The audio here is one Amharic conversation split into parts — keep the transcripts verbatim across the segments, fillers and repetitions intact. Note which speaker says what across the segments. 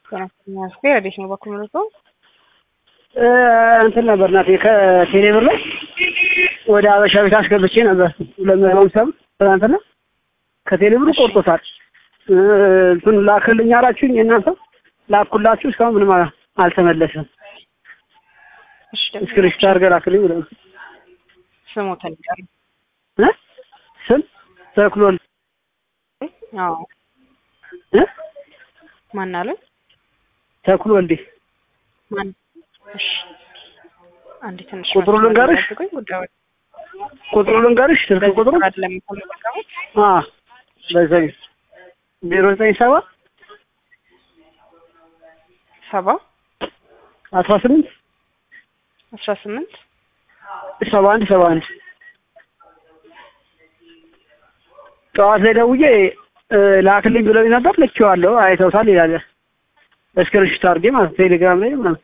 Speaker 1: ስፔር አዲስ ነው በኩል ነው
Speaker 2: እንትን ነበር ናት ከቴሌብር ላይ ወደ አበሻ ቤት አስገብቼ ነበር ለምን ሰው ትናንትና ከቴሌብር ቆርጦታል እንትን ላክልኝ አላችሁኝ እናንተ ላኩላችሁ እስካሁን ምንም አልተመለሰም
Speaker 1: እሺ
Speaker 2: ስክሪፕት አድርገህ ላክልኝ ብለው
Speaker 1: ስሞተን ጋር
Speaker 2: እ ስም ተክሎል
Speaker 1: አዎ
Speaker 2: እ
Speaker 1: ማን አለ
Speaker 2: ተክሎል
Speaker 1: ማን እሺ አንዴ ትንሽ
Speaker 2: ቁጥሩ ልንገርሽ ቁጥሩ ልንገርሽ ስልክ ቁጥሩ
Speaker 1: አይደለም
Speaker 2: አ በዘይ ዜሮ ዘጠኝ ሰባ
Speaker 1: ሰባ
Speaker 2: አስራ ስምንት
Speaker 1: አስራ ስምንት
Speaker 2: ሰባ አንድ ሰባ አንድ ጠዋት ላይ ደውዬ ላክልኝ ብለውኝ ነበር ልኬዋለሁ አይተውታል ይላል እስክሪንሾት አድርጌ ማለት ቴሌግራም ላይ ማለት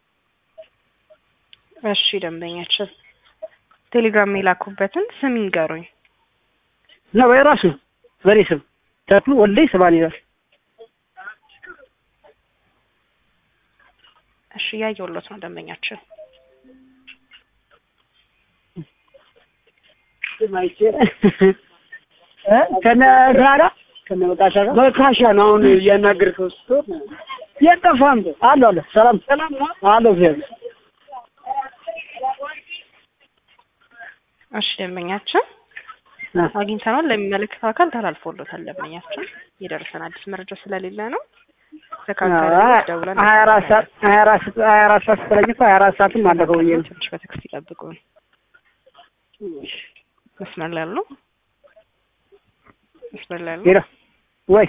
Speaker 1: እሺ ደንበኛችን ቴሌግራም የላኩበትን ስም ይንገሩኝ
Speaker 2: ነው በራሱ በኔ ስም ተክሉ ወልዴ ሰባን ይላል
Speaker 1: እሺ ያየውለት ነው ደንበኛችን
Speaker 2: ማይቼ እ ከነ ጋራ ከነ ወጣሻ ጋር በካሻ ነው አሁን እያናገርከው ስቶ የጠፋም አለ አለ ሰላም ሰላም ነው አለ ዘር
Speaker 1: እሺ ደንበኛችን አግኝተናል ለሚመለከተው አካል ተላልፎሎታል ደንበኛችን የደረሰን አዲስ መረጃ ስለሌለ ነው ተካካለ ደውለን
Speaker 2: ሀያ አራት ሰዓት ሀያ አራት ሀያ አራት ሰዓት ስለኝ ሀያ አራት ሰዓትም አለፈው
Speaker 1: ትንሽ በቴክስት ይጠብቁን መስመር ላይ ያለው መስመር ላይ ያለው
Speaker 2: ሄዳ ወይ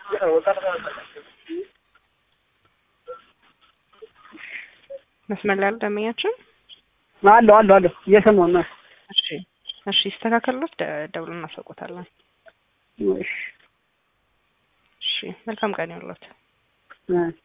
Speaker 1: መስመር ላይ ያለው ደንበኛችን
Speaker 2: አለ አለ አለ እየሰማሁ ነው
Speaker 1: እሺ እሺ ይስተካከሉት ደውለን እናሳውቆታለን
Speaker 2: እሺ
Speaker 1: እሺ መልካም ቀን ይሁንልዎት
Speaker 2: እ